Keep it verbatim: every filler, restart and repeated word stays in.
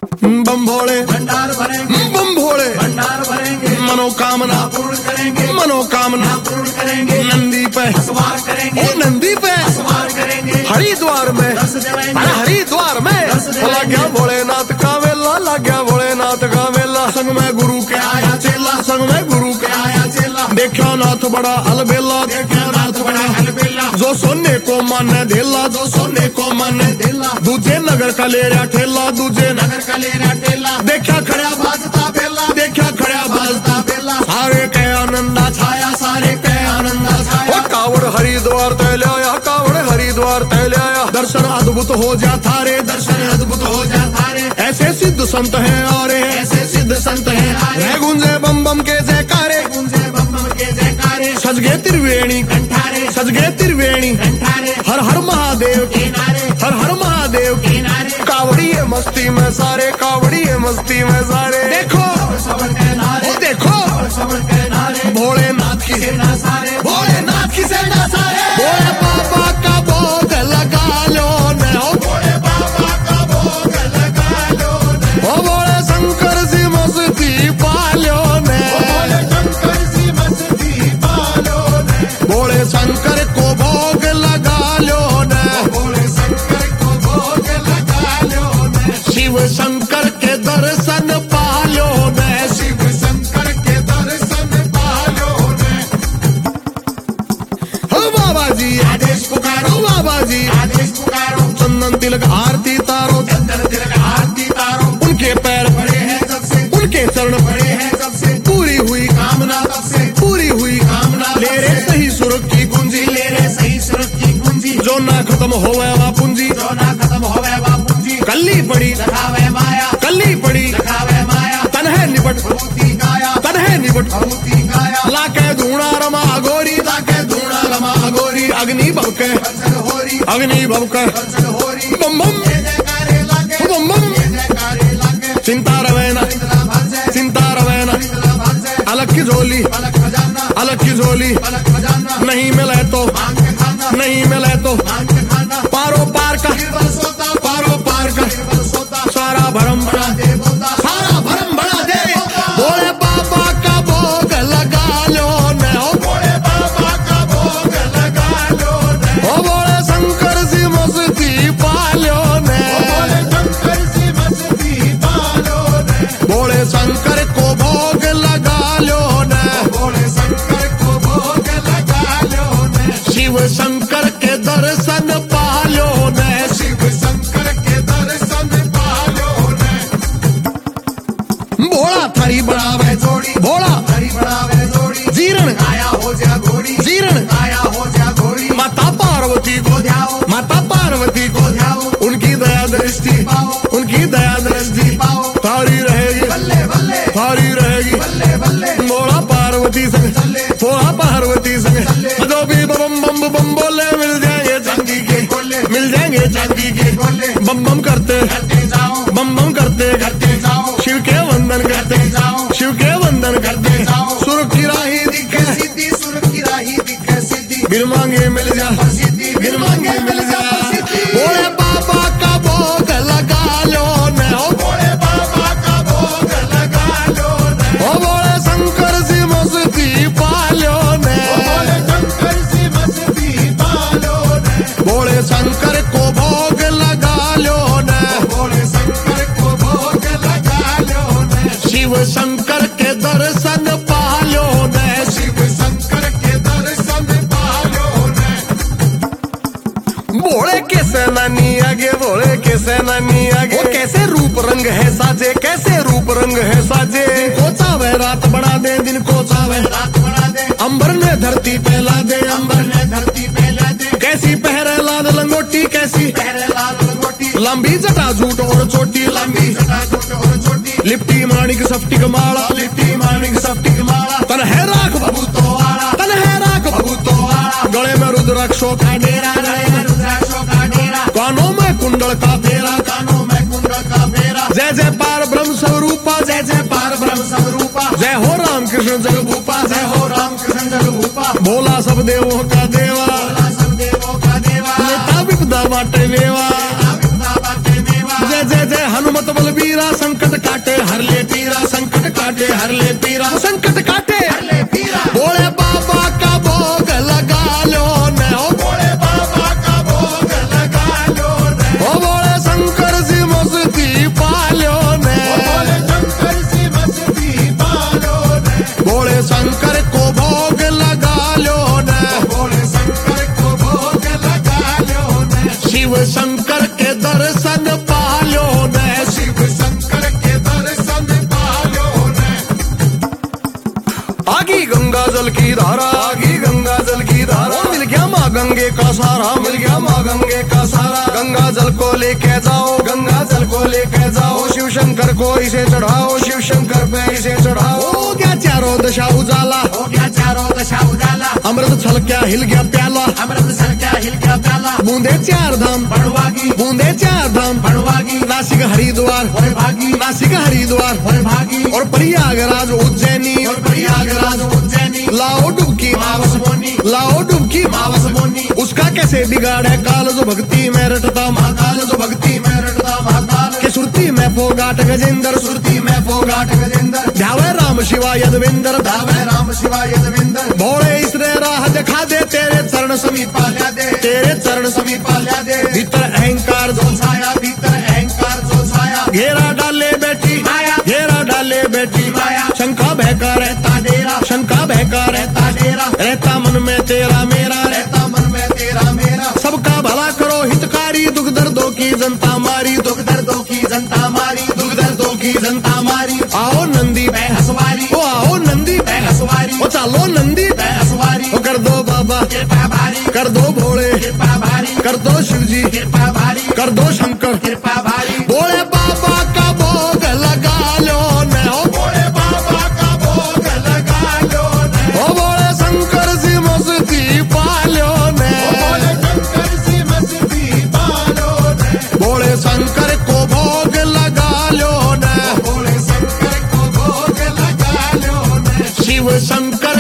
बम भोले भंडार भरेंगे, बम भोले भंडार भरेंगे, मनोकामना पूर्ण करेंगे, मनोकामना पूर्ण करेंगे, नंदी पे सवार करेंगे, ओ नंदी पे सवार करेंगे, हरिद्वार में दर्श देवेंगे, अरे हरिद्वार में लग गया भोलेनाथ का मेला, लग गया भोलेनाथ का मेला। संग में गुरु के आया चेला, संग में गुरु के आया चेला, देखा नाथ बड़ा अलबेला, देखा नाथ बड़ा अलबेला, जो सोने को माने धेला, जो सोने को माने धेला, दूजे नगर का ले रहा ठेला, दूजे नगर का ले रहा ठेला, देखा खड़ा बाजता बेला, देखा खड़ा बाजता बेला, सारे के आनंदा छाया सारे के आनंदा छाया, ओ कावड़ हरिद्वार तैले आया, कावड़ हरिद्वार तैले आया। दर्शन अद्भुत हो जा थारे, दर्शन अद्भुत हो जा थारे, ऐसे सिद्ध संत हैं और ऐसे सिद्ध संत हैं आरे, है गुंजे बम बम के जयकारे, गुंजे बम बम के जयकारे, सज गए त्रिवेणी कंठारे, सज गए त्रिवेणी, कंठारे, हर हर महादेव के नारे, हर हर महादेव के नारे, कावड़ी है मस्ती में सारे, कावड़ी है मस्ती में सारे। देखो सबर के नारे, ओ देखो सबर के नारे, भोलेनाथ की सेना सारे, भोलेनाथ की सेना सारे, भोले बाबा का भोग लगा लो न, ओ भोले बाबा का भोग लगा लो न, ओ भोले शंकर जी मस्ती पालो न, भोले शंकर जी मस्ती पालो न, भोले शंकर को भोग लगा लो न, भोले शंकर को भोग लगा लो न, शिव शंकर के दर्शन पालो न, शिव शंकर के दर्शन पालो न, हो बाबा जी आदेश पुकारो, ओ बाबा जी आदेश पुकारो, चंदन तिलक आरती तारो, चंदन तिलक आरती तारो, उनके पैर बड़े हैं सबसे, उनके चरण बड़े हैं सबसे, पूरी हुई कामना तब से, पूरी हुई कामना ले रे सही सुर की कुंजी, ले रे सही सुरत की कुंजी, जो ना खत्म होवे वा पूंजी, जो ना खत्म होवे बापूजी, कल्ली पड़ी दिखावे माया, कल्ली पड़ी दिखावे माया, तन है निपट भभूति गाया, तन है निपट भभूति गाया, लाके धूणा रमा गोरी, लाके धूणा रमा गोरी, अग्नि भवके बचन होरी, अग्नि भवके बचन होरी, बम बम ये जयकारे लागे, बम बम ये जयकारे लागे, चिंता रवेना इंद्रा भंजे, चिंता रवेना इंद्रा भंजे, अलग की झोली पलक खजाना, अलग की झोली पलक खजाना, नहीं मिले तो मांग के खाना, नहीं मिले तो मांग के खाना, पारो पार का गिरबल सोता, पारो पार का गिरबल सोता, सारा भरम बड़ा दे बोता, सारा भरम बड़ा दे भोले बाबा का भोग लगा लो न, ओ भोले बाबा का भोग लगा लो न, ओ भोले शंकर जी मस्ती पालो न, भोले शंकर जी मस्ती पालो न, भोले शंकर को भोग लगा लो न, भोले शंकर को भोग लगा लो न, शिव शंकर के दर्शन पालो न, शिव शंकर के दर्शन पालो न, भोला थारी बढ़ावे जोड़ी, भोला हरी बढ़ावे जोड़ी, जीर्ण आया हो जा घोड़ी, जीर्ण आया हो जा घोड़ी, माता पार्वती को को ध्याओ, माता पार्वती को को ध्याओ, उनकी दया दृष्टि उनकी दया दृष्टि पाओ, थारी रहेगी बल्ले बल्ले, थारी रहेगी बल्ले बल्ले, भोला पार्वती संग भोला पार्वती संग जो भी बम बम बम बोले मिल जाएंगे चांदी के गोले, मिल जाएंगे चांदी के गोले, बम बम करते करते जाओ, बम बम करते करते जाओ, शिव के वंदन करते जाओ, शिव के वंदन करते जाओ, सुर की राही दिखे दिखे सिद्धि, सुर की राही दिखे सिद्धि, बिन मांगे मिल जा सिद्धि, बिन मांगे मिल जा सिद्धि, भोले बाबा का भोग लगा लो न, ओ भोले बाबा का भोग लगा लो न, ओ भोले शंकर जी मस्ती पालो न, भोले शंकर जी मस्ती पालो न, भोले शंकर को भोग लगा लो न, भोले शंकर को भोग लगा लो न, शिव शंकर के दर्शन पालो न, शिव शंकर के दर्शन पालो न, भोले के सेनानी आगे भोले के सेनानी आगे वो कैसे रूप रंग है साजे, कैसे रूप रंग है साजे, दिन को चावे रात बढ़ा दे, दिन को चावे रात बढ़ा दे, अंबर ने धरती फैला दे, अंबर ने धरती पे ला दे, कैसी पहरे लाल लंगोटी, कैसी पहरे लाल लंगोटी, लंबी जटा झूठ और चोटी, लंबी जटा छोटी और छोटी, लिपटी माणिक सफ्टिक माला, लिट्टी माणिक सफ्टिक माला, तन है राख बबू तो वाला, तन है राख बबू तो वाला, गले में रुद्राक्षों का डेरा, गले में रुद्राक्षों का डेरा, कानों में कुंडल का फेरा, कानों में कुंडल का फेरा, जय जय पार ब्रह्म स्वरूपा, जय जय पार ब्रह्म स्वरूपा, जय हो राम कृष्ण जगभूपा, जय हो राम कृष्ण जगभूपा, भोला सब देवों का देवा, भोला सब देवों का देवा, नेता विपदा बाटे मेवा, विपदा बाटे मेवा, जय जय जय जय हनुमत बलबीरा, संकट काटे हर ले पीरा, संकट काटे हर ले पीरा, संकट काटे हर ले पीरा। भोले बाबा का भोग लगा लो न, ओ भोले बाबा का भोग लगा लो ने। ओ भोले शंकर जी मस्ती पालो न, भोले शंकर सी मस्ती पालो ने। भोले शंकर को भोग लगा लो न, भोले शंकर को भोग लगा लो ने। शिव शंकर के दर्शन पालो न, शिव शंकर के दर्शन पालो ने। आगी गंगा जल की धारा, आगी गंगा जल की धारा, ओ मिल गया माँ गंगे का सारा, मिल गया माँ गंगे का सारा। गंगा जल को लेके जाओ, गंगा जल को लेके जाओ, शिव शंकर को इसे चढ़ाओ, शिव शंकर पे इसे चढ़ाओ। हो गया चारों दशा उजाला, हो गया चारों दशा उजाला। अमृत छल क्या हिल गया प्याला, अमृत सर क्या हिल गया प्याला। बूंदे चार धाम, बड़वागी बूंदे चार धाम, बड़वागी नासिक हरिद्वार, और भागी नासिक हरिद्वार और भागी और प्रयागराज उज्जैनी, और प्रयागराज उज्जैनी। लाओ डुबकी मावस मोनी लाओ डुबकी मावस मोनी। उसका कैसे बिगाड़ है काल, जो भक्ति में रटता महाकाल, जो भक्ति में रटता महाकाल। के सुरती में फोगाट गजेंद्र, सुरती में फोगाट गजेंद्र। ध्यावे राम शिवा यदविंदर, धावे राम शिवा यदविंदर। भोले इसरे राह दिखा दे, तेरे चरण समीप पाल्या दे तेरे चरण समीप पाल्या दे। भीतर अहंकार जो जो छाया भीतर अहंकार जो छाया। घेरा डाले बैठी माया। घेरा डाले बैठी माया। शंका बहका रहता डेरा शंका बहका रहता रहता डेरा। रहता मन में तेरा मेरा, रहता मन में तेरा मेरा। सबका भला करो हितकारी, दुख दर्दों की जनता मारी, दुख दुख दर्दों की जनता मारी। दुख दर्दों की जनता मारी। आओ नंदी हसवारी ओ आओ नंदी हसवारी। ओ चलो नंदी हसवारी ओ कर दो बाबा, कृपा भारी कर दो भोले, कृपा भारी कर दो शिव जी, कृपा भारी कर दो शंकर, कृपा भारी। भोले बाबा का भोग लगा लो न, ओ भोले बाबा का भोग लगा लो ने। ओ भोले शंकर जी मस्ती पालो न, भोले शंकर सी मस्ती पालो ने। भोले शंकर को भोग लगा लो न, भोले शंकर को भोग लगा लो ने। शिव शंकर